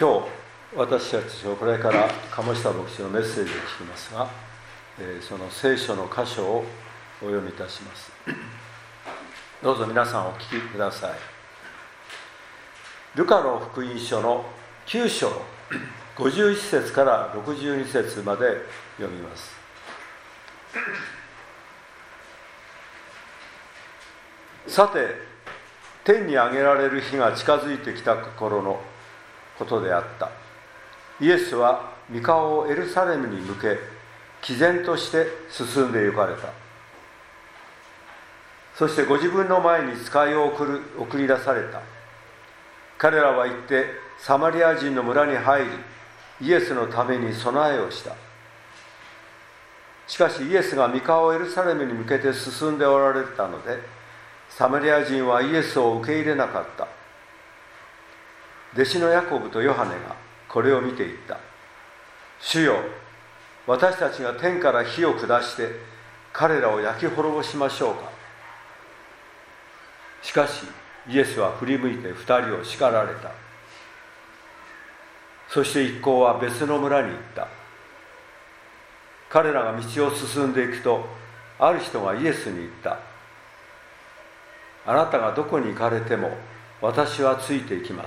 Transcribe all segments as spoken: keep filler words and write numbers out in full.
今日私たちはこれから鴨下牧師のメッセージを聞きますが、その聖書の箇所をお読みいたします。どうぞ皆さんお聞きください。ルカの福音書のきゅう章ごじゅういち節からろくじゅうに節まで読みます。さて、天に上げられる日が近づいてきた頃のことであった。イエスは御顔をエルサレムに向け、毅然として進んで行かれた。そしてご自分の前に使いを送る送り出された。彼らは行ってサマリア人の村に入り、イエスのために備えをした。しかしイエスが御顔をエルサレムに向けて進んでおられたので、サマリア人はイエスを受け入れなかった。弟子のヤコブとヨハネがこれを見ていった。主よ、私たちが天から火を下して彼らを焼き滅ぼしましょうか。しかしイエスは振り向いて二人を叱られた。そして一行は別の村に行った。彼らが道を進んでいくと、ある人がイエスに言った。あなたがどこに行かれても私はついていきます。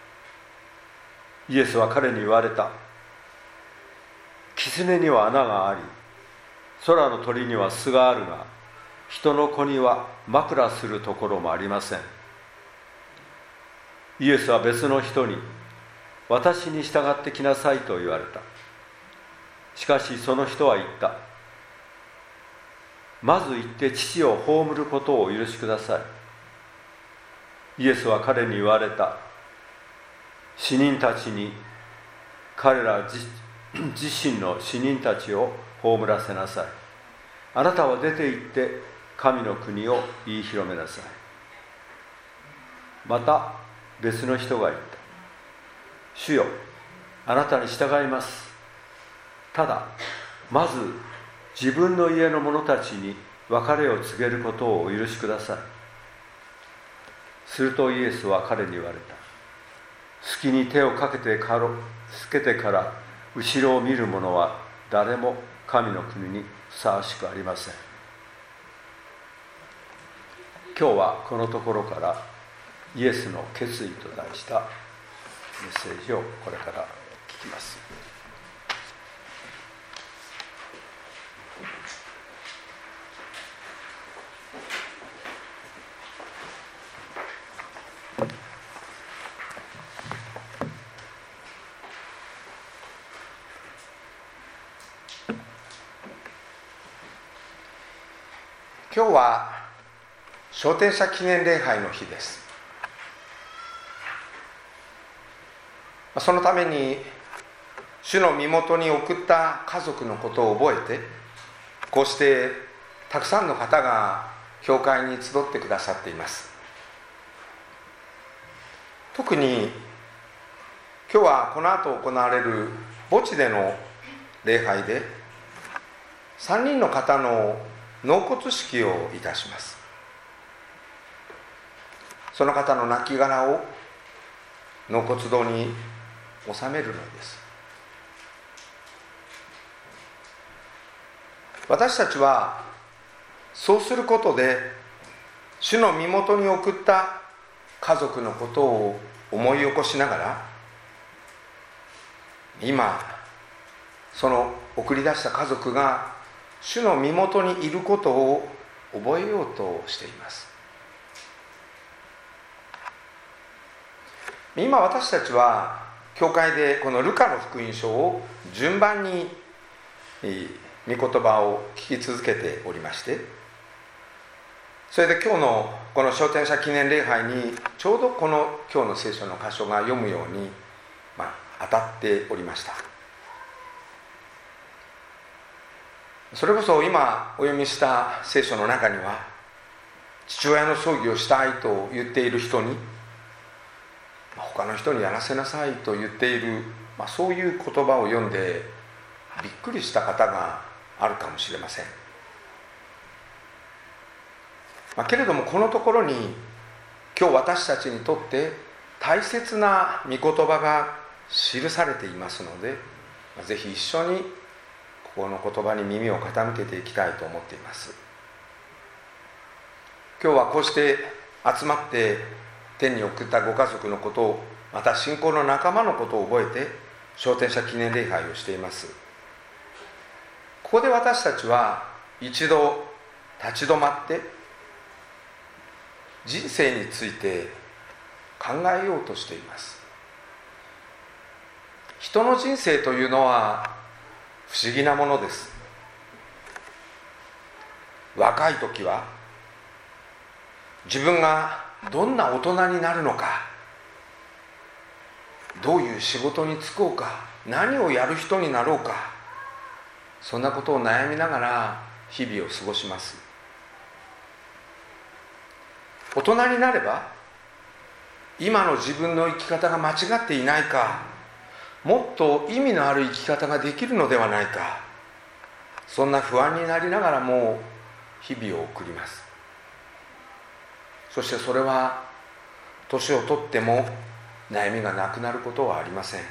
イエスは彼に言われた。狐には穴があり、空の鳥には巣があるが、人の子には枕するところもありません。イエスは別の人に、私に従ってきなさいと言われた。しかしその人は言った。まず行って父を葬ることをお許しください。イエスは彼に言われた。死人たちに彼ら 自, 自身の死人たちを葬らせなさい。あなたは出て行って神の国を言い広めなさい。また別の人が言った。主よ、あなたに従います。ただまず自分の家の者たちに別れを告げることをお許しください。するとイエスは彼に言われた。隙に手をかけてからつけてから後ろを見る者は誰も神の国にふさわしくありません。今日はこのところからイエスの決意と題したメッセージをこれから聞きます。 今日は昇天者記念礼拝の日です。そのために主の身元に送った家族のことを覚えて、こうしてたくさんの方が教会に集ってくださっています。特に今日はこの後行われる墓地での礼拝でさんにんの方の納骨式をいたします。その方の亡骸を納骨堂に納めるのです。私たちはそうすることで主の身元に送った家族のことを思い起こしながら、今その送り出した家族が主の身元にいることを覚えようとしています。今私たちは教会でこのルカの福音書を順番に御言葉を聞き続けておりまして、それで今日のこの昇天者記念礼拝にちょうどこの今日の聖書の箇所が読むように、まあ、当たっておりました。それこそ今お読みした聖書の中には、父親の葬儀をしたいと言っている人に他の人にやらせなさいと言っている、まあ、そういう言葉を読んでびっくりした方があるかもしれません。まあ、けれどもこのところに今日私たちにとって大切な御言葉が記されていますので、ぜひ一緒にここの言葉に耳を傾けていきたいと思っています。今日はこうして集まって天に送ったご家族のことを、また信仰の仲間のことを覚えて昇天者記念礼拝をしています。ここで私たちは一度立ち止まって人生について考えようとしています。人の人生というのは不思議なものです。若い時は自分がどんな大人になるのか、どういう仕事に就こうか、何をやる人になろうか、そんなことを悩みながら日々を過ごします。大人になれば今の自分の生き方が間違っていないか、もっと意味のある生き方ができるのではないか、そんな不安になりながらも日々を送ります。そしてそれは年をとっても悩みがなくなることはありません。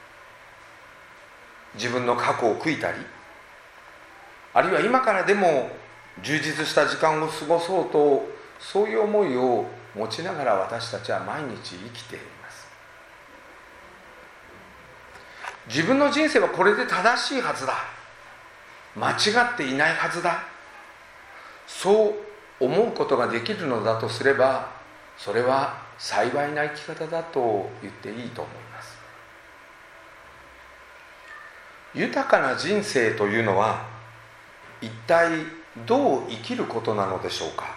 自分の過去を悔いたり、あるいは今からでも充実した時間を過ごそうと、そういう思いを持ちながら私たちは毎日生きています。自分の人生はこれで正しいはずだ、間違っていないはずだ、そう思うことができるのだとすれば、それは幸いな生き方だと言っていいと思います。豊かな人生というのは一体どう生きることなのでしょうか。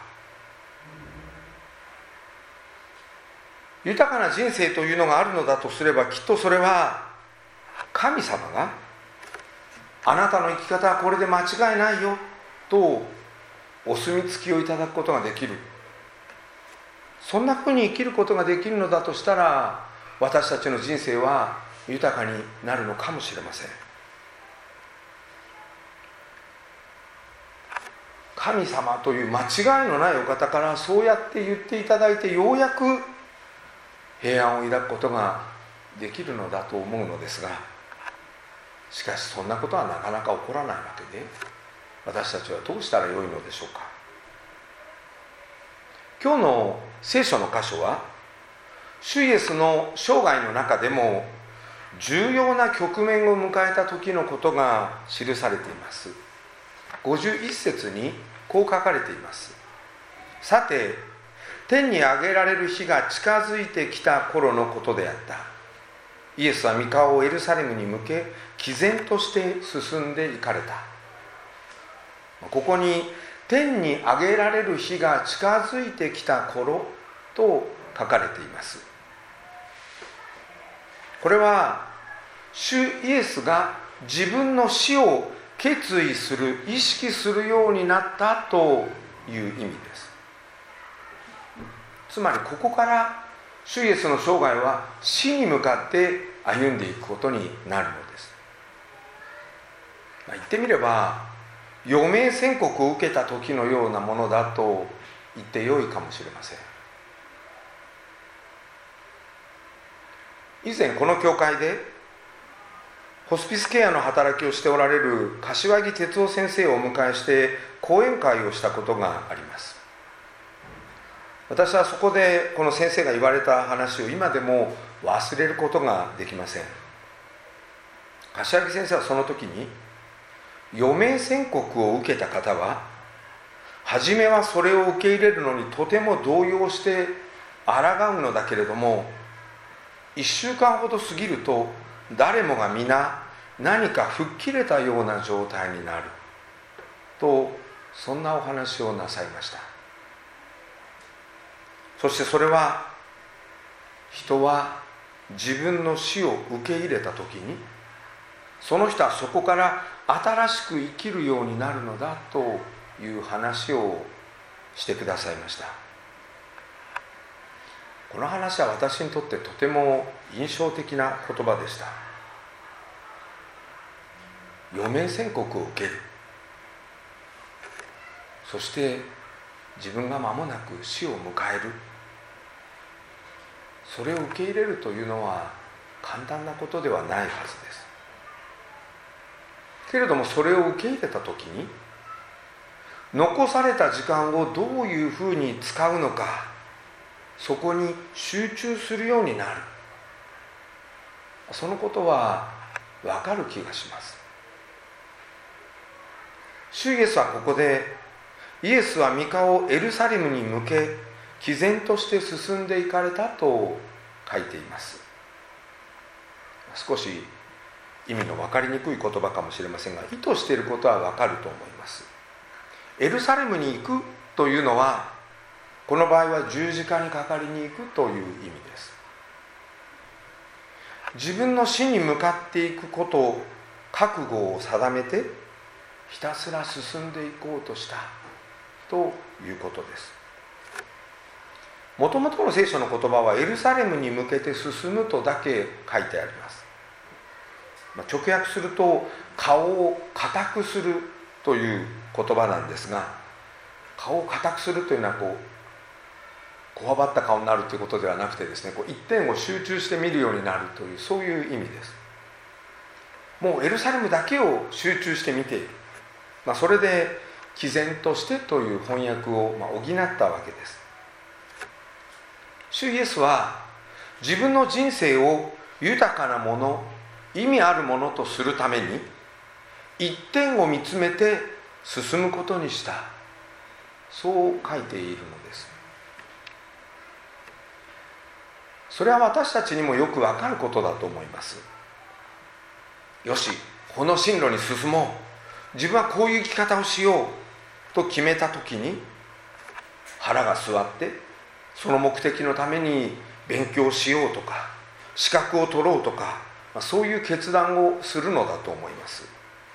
豊かな人生というのがあるのだとすれば、きっとそれは神様があなたの生き方はこれで間違いないよとお墨付きをいただくことができる、そんなふうに生きることができるのだとしたら、私たちの人生は豊かになるのかもしれません。神様という間違いのないお方からそうやって言っていただいて、ようやく平安を抱くことができるのだと思うのですが、しかしそんなことはなかなか起こらないわけで、私たちはどうしたらよいのでしょうか。今日の聖書の箇所は、主イエスの生涯の中でも重要な局面を迎えた時のことが記されています。ごじゅういっ節にこう書かれています。さて、天に上げられる日が近づいてきた頃のことであった。イエスは御顔をエルサレムに向け、毅然として進んで行かれた。ここに天に上げられる日が近づいてきた頃と書かれています。これは主イエスが自分の死を決意する、意識するようになったという意味です。つまりここから主イエスの生涯は死に向かって歩んでいくことになるのです。まあ、言ってみれば余命宣告を受けた時のようなものだと言ってよいかもしれません。以前この教会でホスピスケアの働きをしておられる柏木哲夫先生をお迎えして講演会をしたことがあります。私はそこでこの先生が言われた話を今でも忘れることができません。柏木先生はその時に、余命宣告を受けた方は初めはそれを受け入れるのにとても動揺して抗うのだけれども、いっしゅうかんほど過ぎると誰もが皆何か吹っ切れたような状態になると、そんなお話をなさいました。そしてそれは、人は自分の死を受け入れたときに、その人はそこから新しく生きるようになるのだという話をしてくださいました。この話は私にとってとても印象的な言葉でした。余命宣告を受ける、そして自分が間もなく死を迎える、それを受け入れるというのは簡単なことではないはずです。けれどもそれを受け入れた時に、残された時間をどういうふうに使うのか、そこに集中するようになる、そのことは分かる気がします。主イエスはここで、イエスは御顔をエルサレムに向け毅然として進んでいかれたと書いています。少し意味の分かりにくい言葉かもしれませんが、意図していることは分かると思います。エルサレムに行くというのは、この場合は十字架にかかりに行くという意味です。自分の死に向かっていくことを覚悟を定めて、ひたすら進んでいこうとしたということです。もともとの聖書の言葉はエルサレムに向けて進むとだけ書いてあります。直訳すると、顔を固くするという言葉なんですが、顔を固くするというのはこうこわばった顔になるということではなくてですね、こう一点を集中して見るようになるという、そういう意味です。もうエルサレムだけを集中して見ている、まあ、それで毅然としてという翻訳をまあ補ったわけです。主イエスは自分の人生を豊かなもの、意味あるものとするために、一点を見つめて進むことにした、そう書いているのです。それは私たちにもよくわかることだと思います。よし、この進路に進もう、自分はこういう生き方をしようと決めたときに、腹が据わってその目的のために勉強しようとか、資格を取ろうとか、そういう決断をするのだと思います。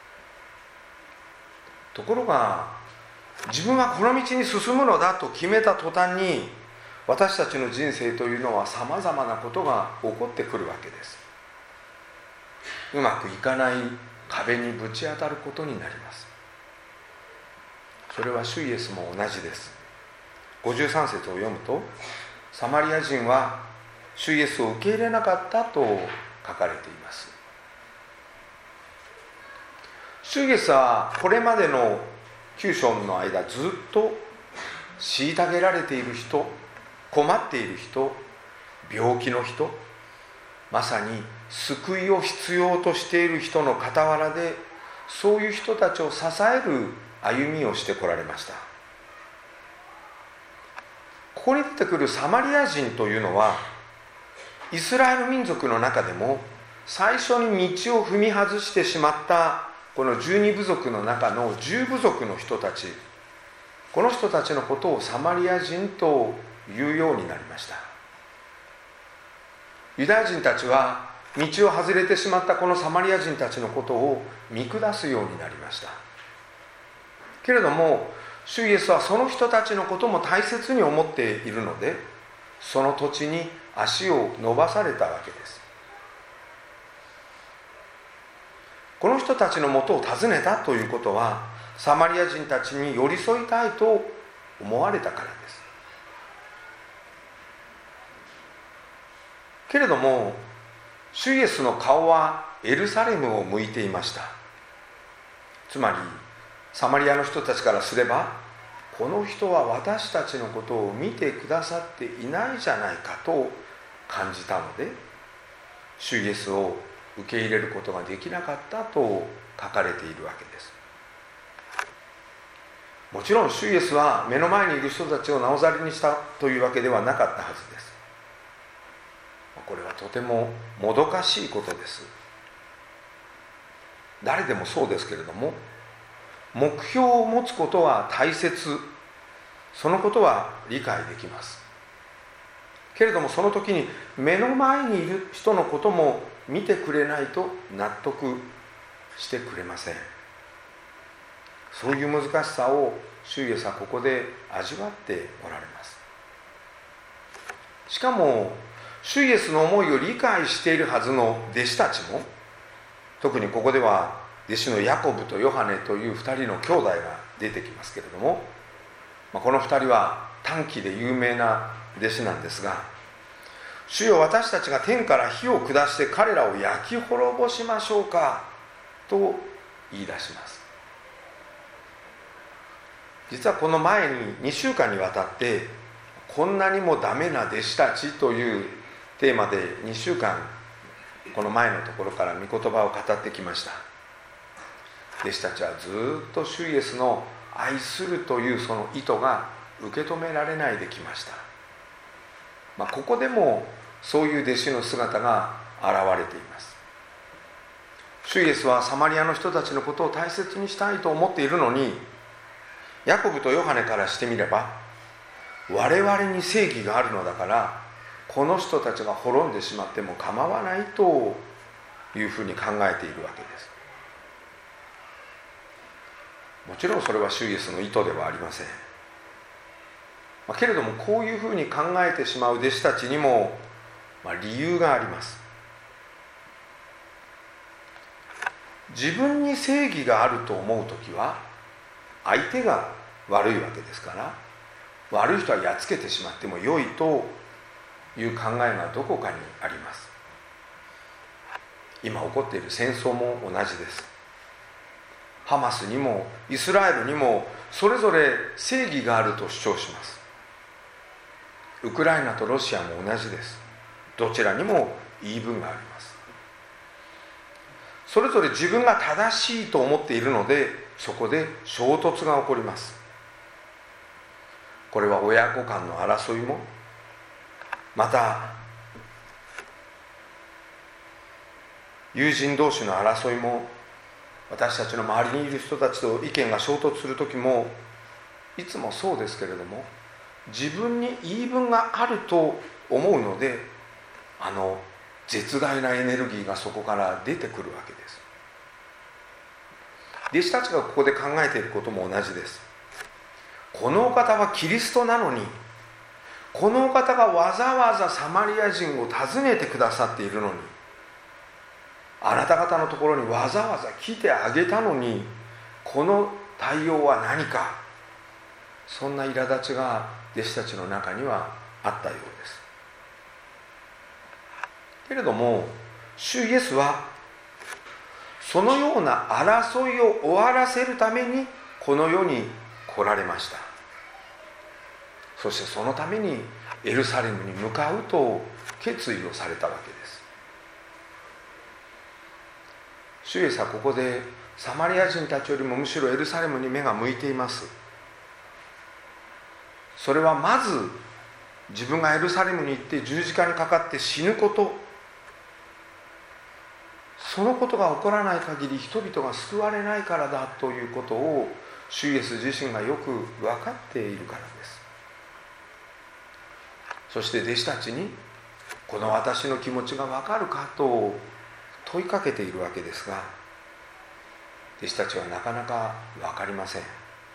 ところが、自分はこの道に進むのだと決めた途端に、私たちの人生というのはさまざまなことが起こってくるわけです。うまくいかない壁にぶち当たることになります。それは主イエスも同じです。ごじゅうさん節を読むと、サマリア人は主イエスを受け入れなかったと書かれています。主イエスはこれまでの九章の間、ずっと虐げられている人、困っている人、病気の人、まさに救いを必要としている人の傍らで、そういう人たちを支える歩みをしてこられました。ここに出てくるサマリア人というのは、イスラエル民族の中でも最初に道を踏み外してしまったこの十二部族の中の十部族の人たち、この人たちのことをサマリア人というようになりました。ユダヤ人たちは道を外れてしまったこのサマリア人たちのことを見下すようになりました。けれども主イエスはその人たちのことも大切に思っているので、その土地に足を伸ばされたわけです。この人たちのもとを訪ねたということは、サマリア人たちに寄り添いたいと思われたからです。けれども主イエスの顔はエルサレムを向いていました。つまりサマリアの人たちからすれば、この人は私たちのことを見てくださっていないじゃないかと感じたので、主イエスを受け入れることができなかったと書かれているわけです。もちろん主イエスは目の前にいる人たちをなおざりにしたというわけではなかったはずです。これはとてももどかしいことです。誰でもそうですけれども、目標を持つことは大切、そのことは理解できます。けれどもその時に目の前にいる人のことも見てくれないと納得してくれません。そういう難しさを主イエスはここで味わっておられます。しかも主イエスの思いを理解しているはずの弟子たちも、特にここでは弟子のヤコブとヨハネというふたりの兄弟が出てきますけれども、このふたりは短気で有名な弟子なんですが、 主よ、私たちが天から火を下して彼らを焼き滅ぼしましょうかと言い出します。実はこの前ににしゅうかんにわたってこんなにもダメな弟子たちというテーマでにしゅうかんこの前のところから御言葉を語ってきました。弟子たちはずっと主イエスの愛するというその意図が受け止められないできました。まあ、ここでもそういう弟子の姿が現れています。主イエスはサマリアの人たちのことを大切にしたいと思っているのに、ヤコブとヨハネからしてみれば、我々に正義があるのだからこの人たちが滅んでしまっても構わないというふうに考えているわけです。もちろんそれは主イエスの意図ではありません。まあ、けれどもこういうふうに考えてしまう弟子たちにも、まあ、理由があります。自分に正義があると思うときは相手が悪いわけですから、悪い人はやっつけてしまっても良いという考えがどこかにあります。今起こっている戦争も同じです。ハマスにもイスラエルにもそれぞれ正義があると主張します。ウクライナとロシアも同じです。どちらにも言い分があります。それぞれ自分が正しいと思っているので、そこで衝突が起こります。これは親子間の争いも、また友人同士の争いも、私たちの周りにいる人たちと意見が衝突する時もいつもそうですけれども、自分に言い分があると思うので、あの絶大なエネルギーがそこから出てくるわけです。弟子たちがここで考えていることも同じです。このお方はキリストなのに、このお方がわざわざサマリア人を訪ねてくださっているのに、あなた方のところにわざわざ来てあげたのに、この対応は何か、そんな苛立ちが弟子たちの中にはあったようです。けれども主イエスはそのような争いを終わらせるためにこの世に来られました。そしてそのためにエルサレムに向かうと決意をされたわけです。主イエスはここでサマリア人たちよりもむしろエルサレムに目が向いています。それはまず自分がエルサレムに行って十字架にかかって死ぬこと、そのことが起こらない限り人々が救われないからだということを主イエス自身がよく分かっているからです。そして弟子たちにこの私の気持ちが分かるかと問いかけているわけですが、弟子たちはなかなか分かりません。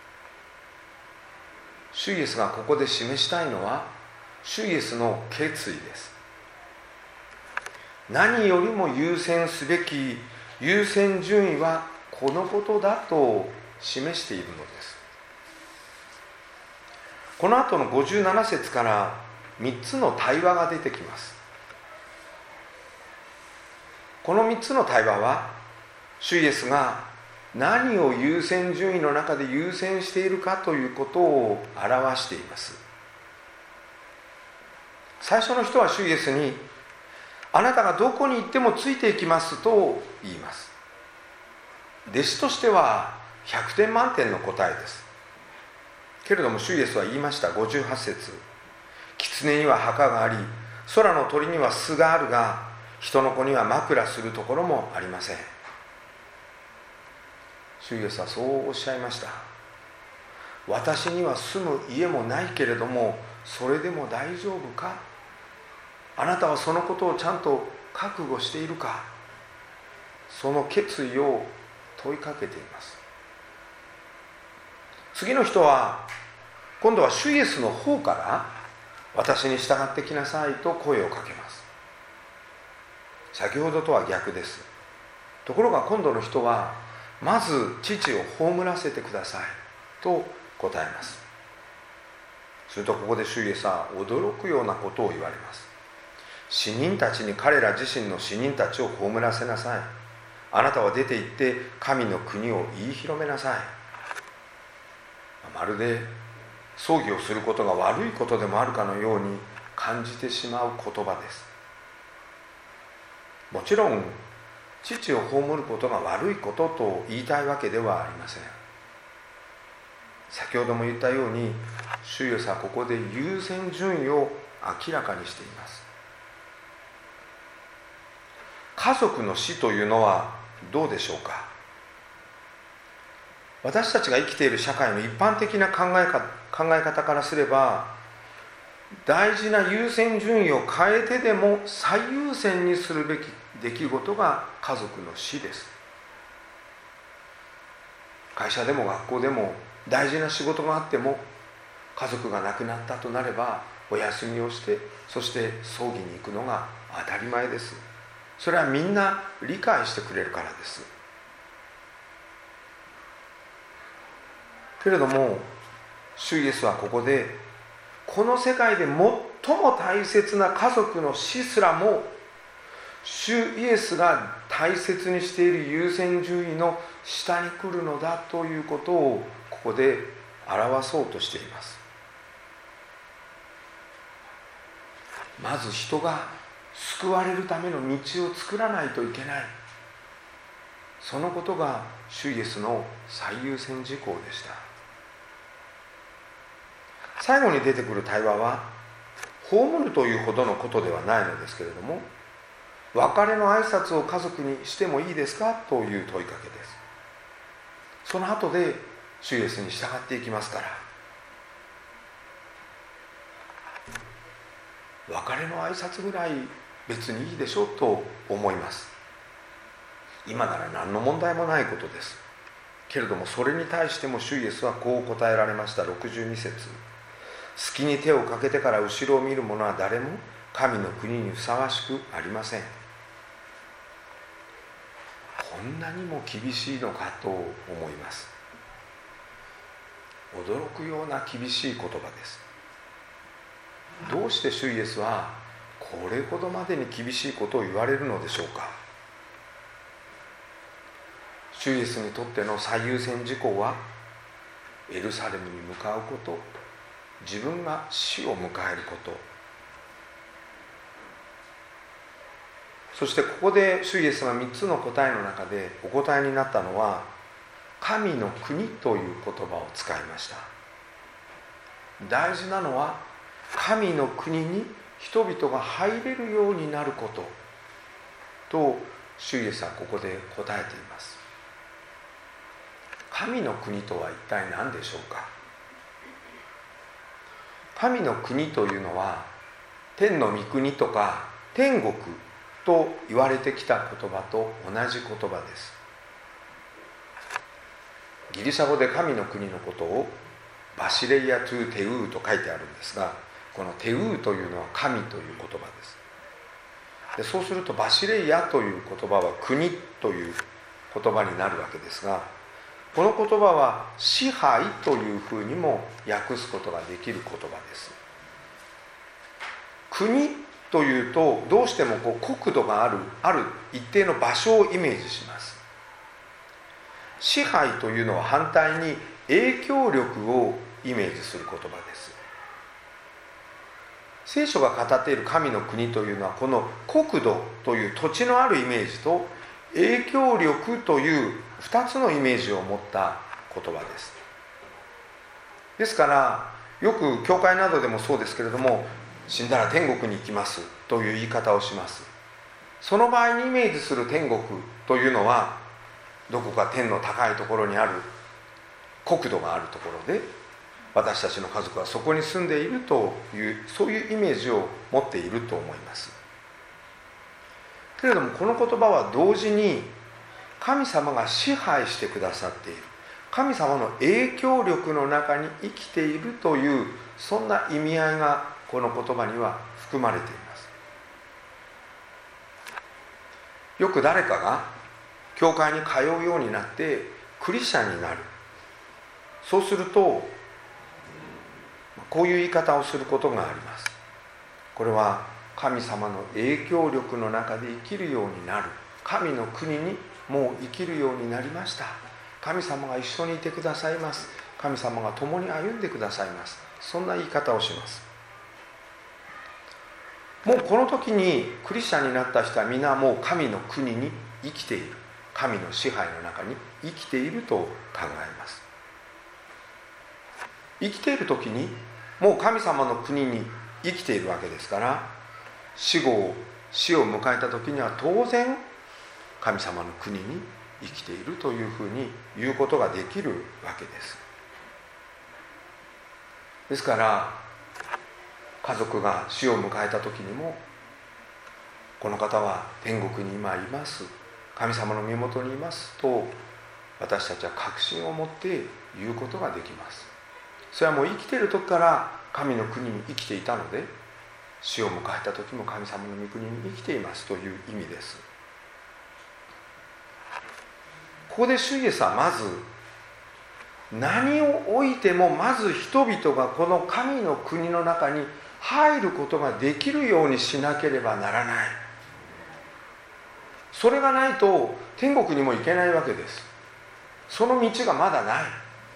主イエスがここで示したいのは主イエスの決意です。何よりも優先すべき優先順位はこのことだと示しているのです。この後のごじゅうなな節からみっつの対話が出てきます。このみっつの対話は主イエスが何を優先順位の中で優先しているかということを表しています。最初の人は主イエスに、あなたがどこに行ってもついていきますと言います。弟子としてはひゃくてん満点の答えです。けれども主イエスは言いました。ごじゅうはち節、狐には墓があり、空の鳥には巣があるが、人の子には枕するところもありません。主イエスはそうおっしゃいました。私には住む家もないけれどもそれでも大丈夫か。あなたはそのことをちゃんと覚悟しているか。その決意を問いかけています。次の人は今度は主イエスの方から私に従ってきなさいと声をかけます。先ほどとは逆です。ところが今度の人はまず父を葬らせてくださいと答えます。するとここで主イエスは驚くようなことを言われます。 死人たちに彼ら自身の死人たちを葬らせなさい。あなたは出て行って神の国を言い広めなさい。まるで葬儀をすることが悪いことでもあるかのように感じてしまう言葉です。もちろん父を葬ることが悪いことと言いたいわけではありません。先ほども言ったように、主イエスはここで優先順位を明らかにしています。家族の死というのはどうでしょうか。私たちが生きている社会の一般的な考えか、考え方からすれば、大事な優先順位を変えてでも最優先にするべき出来事が家族の死です。会社でも学校でも大事な仕事があっても、家族が亡くなったとなればお休みをして、そして葬儀に行くのが当たり前です。それはみんな理解してくれるからです。けれども主イエスはここで、この世界で最も大切な家族の死すらも、主イエスが大切にしている優先順位の下に来るのだということをここで表そうとしています。まず人が救われるための道を作らないといけない、そのことが主イエスの最優先事項でした。最後に出てくる対話は葬るというほどのことではないのですけれども、別れの挨拶を家族にしてもいいですかという問いかけです。その後で主イエスに従っていきますから、別れの挨拶ぐらい別にいいでしょうと思います。今なら何の問題もないことです。けれどもそれに対しても主イエスはこう答えられました。ろくじゅうに節、隙に手をかけてから後ろを見る者は誰も神の国にふさわしくありません。こんなにも厳しいのかと思います。驚くような厳しい言葉です。どうして主イエスはこれほどまでに厳しいことを言われるのでしょうか。主イエスにとっての最優先事項はエルサレムに向かうこと、自分が死を迎えること、そしてここで主イエスがみっつの答えの中でお答えになったのは、神の国という言葉を使いました。大事なのは神の国に人々が入れるようになることと主イエスはここで答えています。神の国とは一体何でしょうか。神の国というのは天の御国とか天国と言われてきた言葉と同じ言葉です。ギリシャ語で神の国のことをバシレイアトゥテウーと書いてあるんですが、このテウーというのは神という言葉です。でそうするとバシレイアという言葉は国という言葉になるわけですが、この言葉は支配というふうにも訳すことができる言葉です。国というとどうしてもこう国土があるある一定の場所をイメージします。支配というのは反対に影響力をイメージする言葉です。聖書が語っている神の国というのはこの国土という土地のあるイメージと影響力というふたつのイメージを持った言葉です。ですからよく教会などでもそうですけれども、死んだら天国に行きますという言い方をします。その場合にイメージする天国というのはどこか天の高いところにある国土があるところで、私たちの家族はそこに住んでいるというそういうイメージを持っていると思います。けれどもこの言葉は同時に神様が支配してくださっている、神様の影響力の中に生きているという、そんな意味合いがこの言葉には含まれています。よく誰かが教会に通うようになってクリスチャンになる、そうするとこういう言い方をすることがあります。これは神様の影響力の中で生きるようになる、神の国にもう生きるようになりました、神様が一緒にいてくださいます、神様が共に歩んでくださいます、そんな言い方をします。もうこの時にクリスチャンになった人は皆もう神の国に生きている、神の支配の中に生きていると考えます。生きている時にもう神様の国に生きているわけですから、死後死を迎えた時には当然神様の国に生きているというふうに言うことができるわけです。ですから家族が死を迎えた時にも、この方は天国に今います、神様の身元にいますと私たちは確信を持って言うことができます。それはもう生きている時から神の国に生きていたので、死を迎えた時も神様の御国に生きていますという意味です。ここで主イエスはまず何をおいてもまず人々がこの神の国の中に入ることができるようにしなければならない。それがないと天国にも行けないわけです。その道がまだない。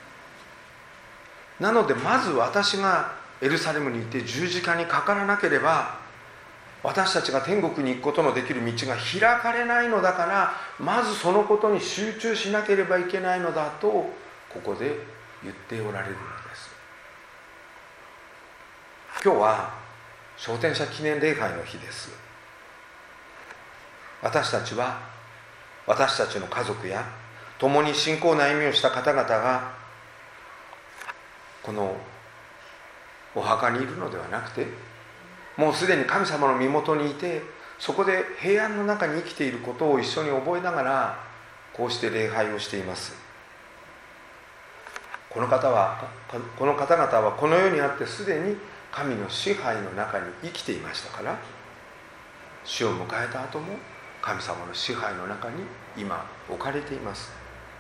なのでまず私がエルサレムに行って十字架にかからなければ、私たちが天国に行くことのできる道が開かれないのだから、まずそのことに集中しなければいけないのだとここで言っておられるのです。今日は昇天者記念礼拝の日です。私たちは私たちの家族や共に信仰の歩みをした方々がこのお墓にいるのではなくて、もうすでに神様の身元にいて、そこで平安の中に生きていることを一緒に覚えながらこうして礼拝をしています。この方はこの方々はこの世にあってすでに神の支配の中に生きていましたから、死を迎えた後も神様の支配の中に今置かれています。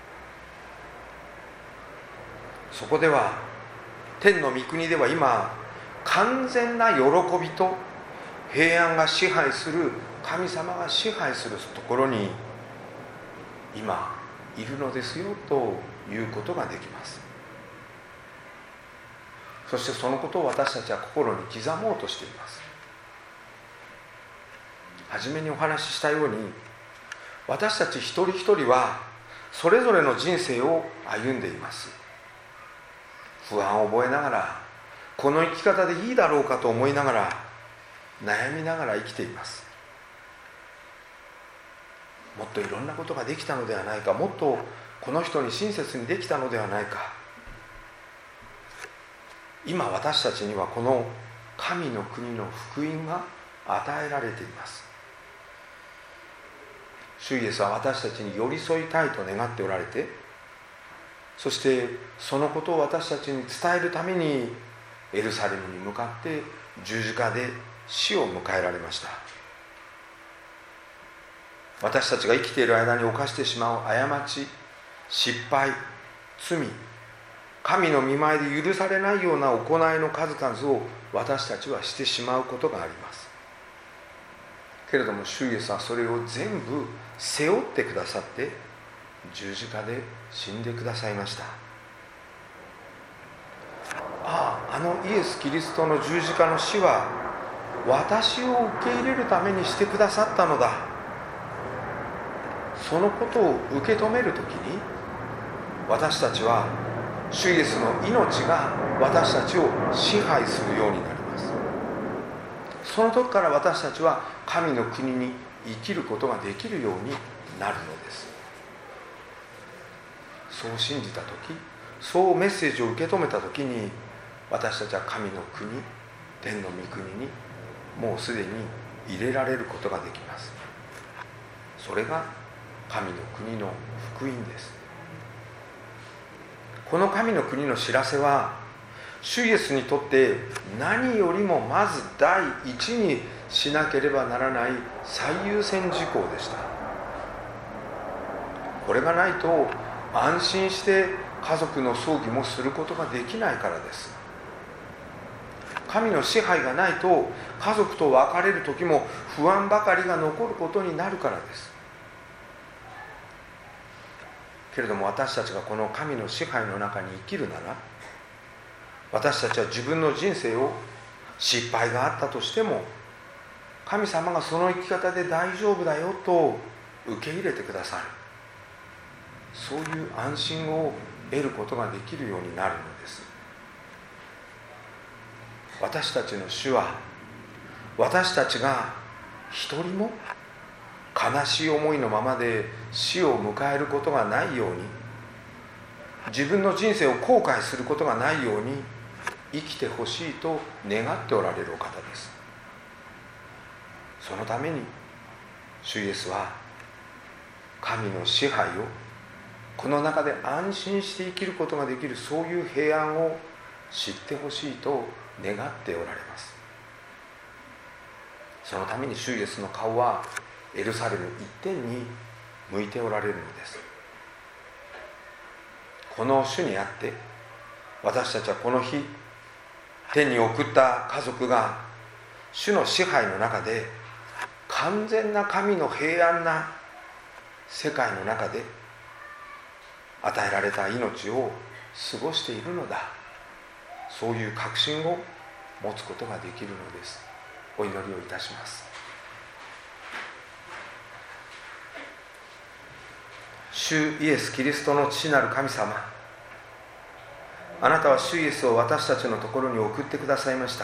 そこでは天の御国では今完全な喜びと平安が支配する、神様が支配するところに今いるのですよということができます。そしてそのことを私たちは心に刻もうとしています。初めにお話ししたように、私たち一人一人はそれぞれの人生を歩んでいます。不安を覚えながら、この生き方でいいだろうかと思いながら、悩みながら生きています。もっといろんなことができたのではないか、もっとこの人に親切にできたのではないか。今私たちにはこの神の国の福音が与えられています。主イエスは私たちに寄り添いたいと願っておられて、そしてそのことを私たちに伝えるためにエルサレムに向かって十字架で死を迎えられました。私たちが生きている間に犯してしまう過ち、失敗、罪、神の御前で許されないような行いの数々を私たちはしてしまうことがあります。けれども主イエスはそれを全部背負ってくださって十字架で死んでくださいました。ああ、あのイエス・キリストの十字架の死は私を受け入れるためにしてくださったのだ。そのことを受け止めるときに、私たちは主イエスの命が私たちを支配するようになります。その時から私たちは神の国に生きることができるようになるのです。そう信じた時、そうメッセージを受け止めた時に、私たちは神の国、天の御国にもうすでに入れられることができます。それが神の国の福音です。この神の国の知らせは、主イエスにとって何よりもまず第一にしなければならない最優先事項でした。これがないと安心して家族の葬儀もすることができないからです。 神の支配がないと家族と別れる時も不安ばかりが残ることになるからです。けれども私たちがこの神の支配の中に生きるなら、私たちは自分の人生を失敗があったとしても神様がその生き方で大丈夫だよと受け入れてくださる、そういう安心を得ることができるようになるのです。私たちの主は、私たちが一人も悲しい思いのままで死を迎えることがないように、自分の人生を後悔することがないように生きてほしいと願っておられるお方です。そのために主イエスは神の支配をこの中で安心して生きることができる、そういう平安を知ってほしいと願っておられます。そのために主イエスの顔はエルサレム一点に向いておられるのです。この主にあって私たちはこの日天に送った家族が主の支配の中で完全な神の平安な世界の中で与えられた命を過ごしているのだ、そういう確信を持つことができるのです。お祈りをいたします。主イエス・キリストの父なる神様、あなたは主イエスを私たちのところに送ってくださいました。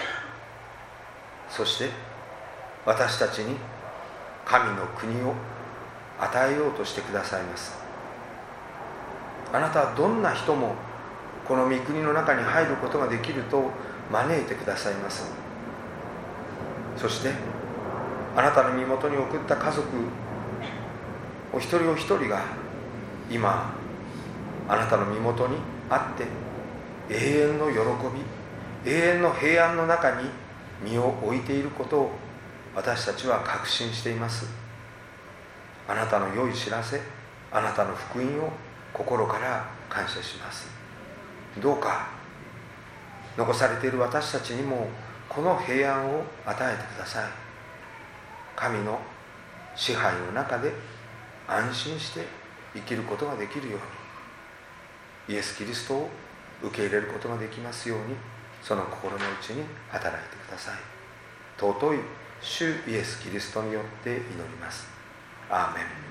そして私たちに神の国を与えようとしてくださいます。あなたはどんな人もこの御国の中に入ることができると招いてくださいます。そしてあなたの身元に送った家族お一人お一人が今あなたの身元にあって永遠の喜び、永遠の平安の中に身を置いていることを私たちは確信しています。あなたの良い知らせ、あなたの福音を心から感謝します。どうか残されている私たちにもこの平安を与えてください。神の支配の中で安心して生きることができるように、イエス・キリストを受け入れることができますように、その心の内に働いてください。尊い主イエス・キリストによって祈ります。アーメン。